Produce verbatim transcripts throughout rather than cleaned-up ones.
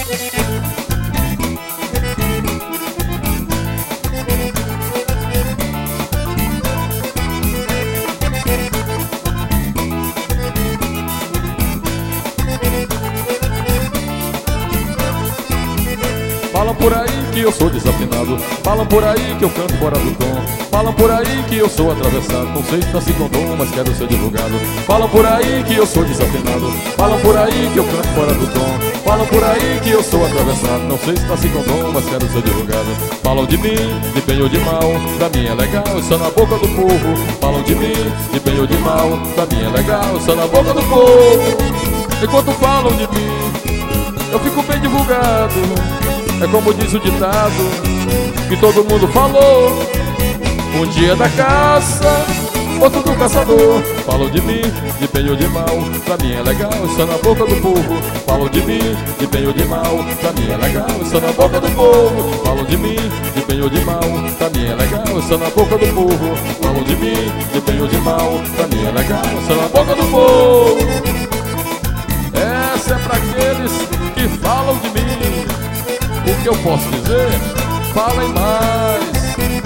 Falam por aí que eu sou desafinado, falam por aí que eu canto fora do tom, falam por aí que eu sou atravessado, não sei se tá se com dom, mas quero ser divulgado. Falam por aí que eu sou desafinado, falam por aí que eu canto fora do tom, falam por aí que eu sou atravessado, não sei se tá se com dom, mas quero ser divulgado. Falam de mim, de bem ou de mal, pra mim é legal, eu sou na boca do povo. Falam de mim, de bem ou de mal, pra mim é legal, eu sou na boca do povo. Enquanto falam de mim, eu fico bem divulgado. É como diz o ditado que todo mundo falou: um dia da caça, outro do caçador. Falam de mim, de bem ou de mal, pra mim é legal, estou na boca do povo. Falam de mim, de bem ou de mal, pra mim é legal, estou na boca do povo. Falam de mim, de bem ou de mal, pra mim é legal, estou na boca do povo. Falam de mim, de bem ou de mal, pra mim é legal, estou na boca do povo. Essa é pra aqueles que falam de mim. O que eu posso dizer? Falem mais.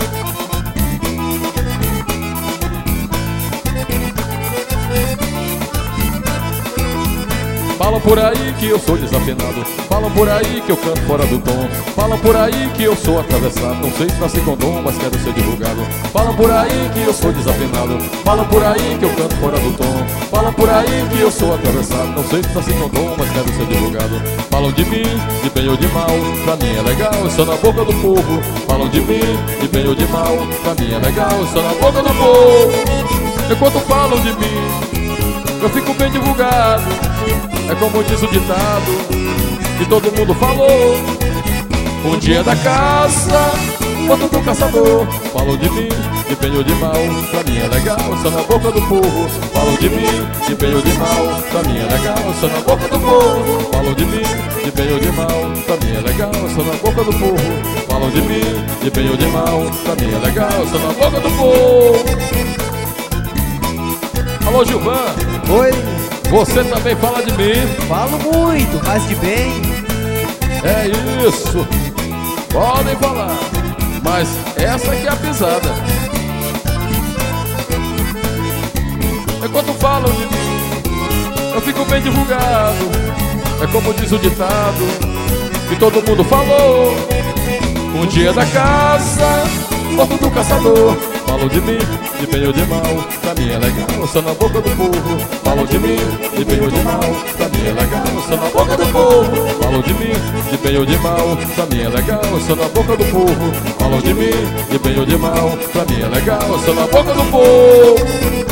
Falam por aí que eu sou desafinado, falam por aí que eu canto fora do tom, falam por aí que eu sou atravessado, não sei se nasci com dom, mas quero ser divulgado. Falam por aí que eu sou desafinado, falam por aí que eu canto fora do tom, falam por aí que eu sou atravessado, não sei se nasci com dom, mas quero ser divulgado. Falam de mim, de bem ou de mal, pra mim é legal, eu sou na boca do povo. Falam de mim, de bem ou de mal, pra mim é legal, eu sou na boca do povo. Enquanto falam de mim, eu fico bem divulgado. É como diz o ditado que todo mundo falou: um dia da caça, outro do caçador. Falam de mim, de bem ou de mal, pra mim é legal, só na boca do povo. Falam de mim, de bem ou de mal, pra mim é legal, só na boca do povo. Falam de mim, de bem ou de mal, pra mim é legal, só na boca do povo. Falam de mim, de bem ou de mal, pra mim é legal, só na boca do povo. Alô, Gilvan. Oi. Você também fala de mim. Falo muito, mas de bem. É isso. Podem falar, mas essa aqui é a pisada. Enquanto falam de mim, eu fico bem divulgado. É como diz o ditado que todo mundo falou: um dia da caça, outro do caçador. Falam de mim, de bem ou de mal, pra mim é legal, eu sou na boca do povo. Falam de mim, de bem ou de mal, pra mim é legal, eu sou na boca do povo. Falam de mim, de bem ou de mal, pra mim é legal, eu sou na boca do povo. Falam de mim, de bem ou de mal, pra mim é legal, eu sou na boca do povo.